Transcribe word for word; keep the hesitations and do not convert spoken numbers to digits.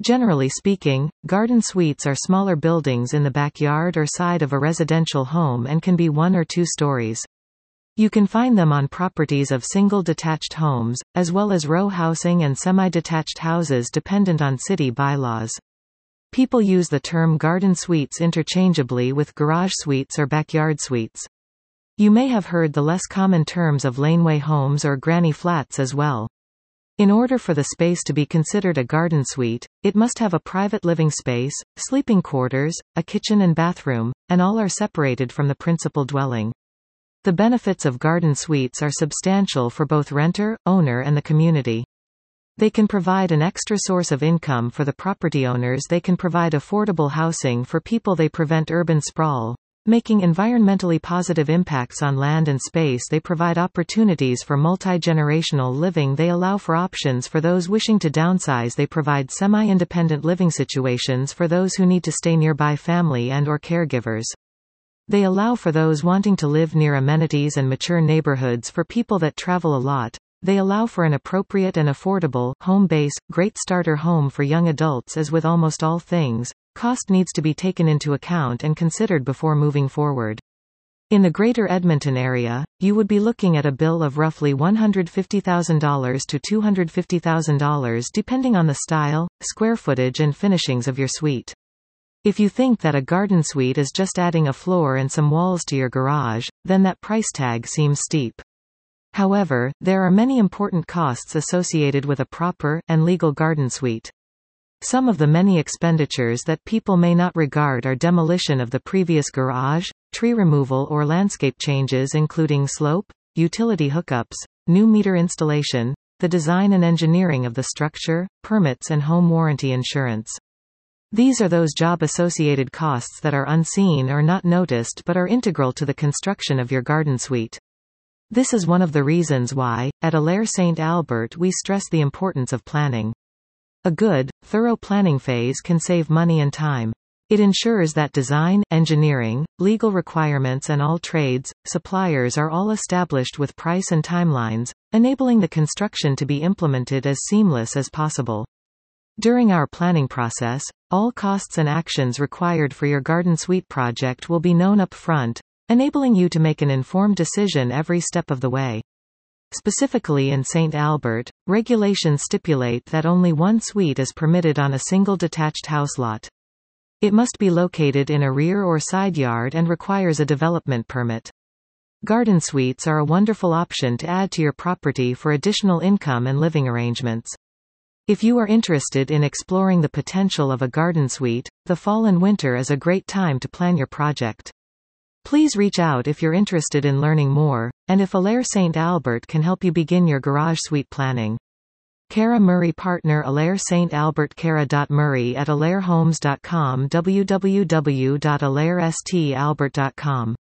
Generally speaking, garden suites are smaller buildings in the backyard or side of a residential home and can be one or two stories. You can find them on properties of single detached homes, as well as row housing and semi-detached houses dependent on city bylaws. People use the term garden suites interchangeably with garage suites or backyard suites. You may have heard the less common terms of laneway homes or granny flats as well. In order for the space to be considered a garden suite, it must have a private living space, sleeping quarters, a kitchen and bathroom, and all are separated from the principal dwelling. The benefits of garden suites are substantial for both renter, owner and the community. They can provide an extra source of income for the property owners. They can provide affordable housing for people. They prevent urban sprawl, making environmentally positive impacts on land and space. They provide opportunities for multi-generational living. They allow for options for those wishing to downsize. They provide semi-independent living situations for those who need to stay nearby family and or caregivers. They allow for those wanting to live near amenities and mature neighborhoods for people that travel a lot. They allow for an appropriate and affordable home base, great starter home for young adults. As with almost all things, cost needs to be taken into account and considered before moving forward. In the Greater Edmonton area, you would be looking at a bill of roughly one hundred fifty thousand dollars to two hundred fifty thousand dollars depending on the style, square footage and finishings of your suite. If you think that a garden suite is just adding a floor and some walls to your garage, then that price tag seems steep. However, there are many important costs associated with a proper and legal garden suite. Some of the many expenditures that people may not regard are demolition of the previous garage, tree removal or landscape changes including slope, utility hookups, new meter installation, the design and engineering of the structure, permits and home warranty insurance. These are those job-associated costs that are unseen or not noticed but are integral to the construction of your garden suite. This is one of the reasons why, at Allaire Saint Albert we stress the importance of planning. A good, thorough planning phase can save money and time. It ensures that design, engineering, legal requirements and all trades, suppliers are all established with price and timelines, enabling the construction to be implemented as seamless as possible. During our planning process, all costs and actions required for your garden suite project will be known up front, enabling you to make an informed decision every step of the way. Specifically in Saint Albert, regulations stipulate that only one suite is permitted on a single detached house lot. It must be located in a rear or side yard and requires a development permit. Garden suites are a wonderful option to add to your property for additional income and living arrangements. If you are interested in exploring the potential of a garden suite, the fall and winter is a great time to plan your project. Please reach out if you're interested in learning more, and if Allaire Saint Albert can help you begin your garage suite planning. Cara Murray, Partner, Allaire Saint Albert. Cara dot Murray at allaire homes dot com, w w w dot allaire saint albert dot com.